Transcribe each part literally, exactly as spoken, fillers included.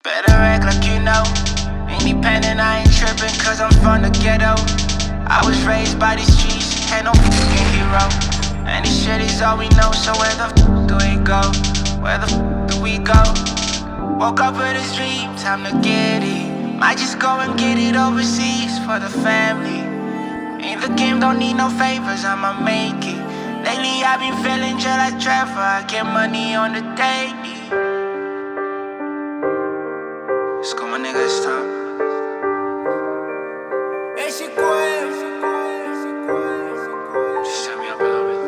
Better act like you know. Independent, I ain't tripping, cause I'm from the ghetto. I was raised by these streets, ain't no fucking hero. And this shit is all we know, so where the f do we go? Where the f do we go? Woke up with this dream, time to get it. Might just go and get it overseas for the family. In the game, don't need no favors, I'ma make it. Lately I've been feeling just like Trevor, I get money on the daily. Let's go, my nigga, it's time. Just turn me up a little bit.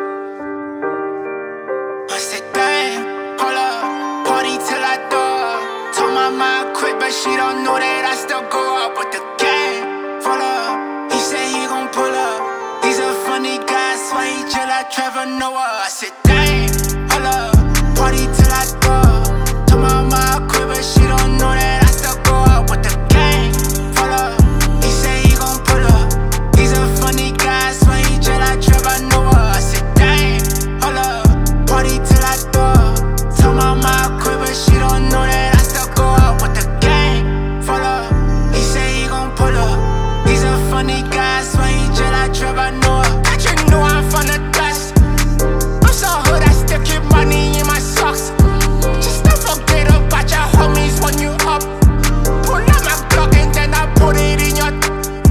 I said, damn, hold up, party till I throw. Told my mom quit, but she don't know that I still go up with the game. Full up, he said he gon' pull up. He's a funny guy, swear he chill like Trevor Noah. I said, damn, hold up, party till I throw. Told my mom quit, but she don't know that I still go up with the game. Full up, he said he gon' pull up. He's a funny guy, swear he chill like Trevor Noah. I said, damn, hold up, party till I throw. Told my mom quit, but she don't know that I still go up with the gang. Full up, he said he gon' pull up. He's a funny guy, swear he chill like Trevor Noah. Bet you know I'm from the dust. I'm so hood, I still keep money in my socks. Just don't forget about your homies when you up. Pull out my Glock and then I put it in your.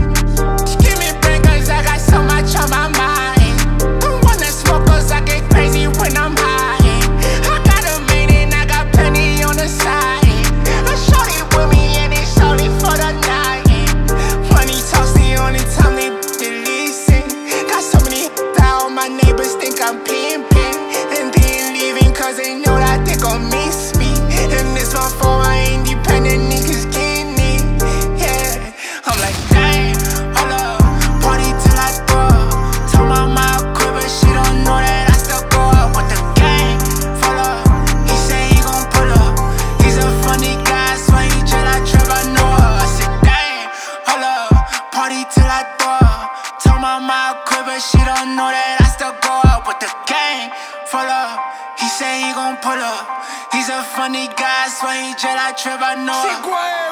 Just give me bangers, I got so much on my mind. Don't wanna smoke cause I get crazy when I'm high. I got a main and I got plenty on the side. A shorty with me and it's only for the night. Money talks the only time they they listen. Got so many that all my neighbors think I'm pimping. And they ain't leaving cause they know that they gon' miss me. And this one for my independent niggas getting it. Yeah, I'm like, damn, hold up, party till I throw. Told my mom quit, but she don't know that I still go up with the gang. Full up, he said he gon' pull up. He's a funny guy, swear he chill like Trevor Noah. I said, damn, hold up, party till I throw. Told my mom quit, but she don't know that I still go up with the gang. Full up, he said he gon' pull up. He's a funny guy, swear he chill like Trevor Noah.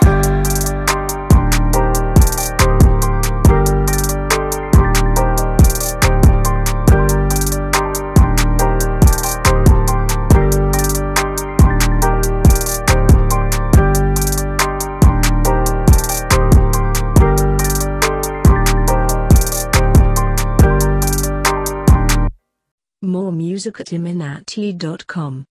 More music at iminati dot com.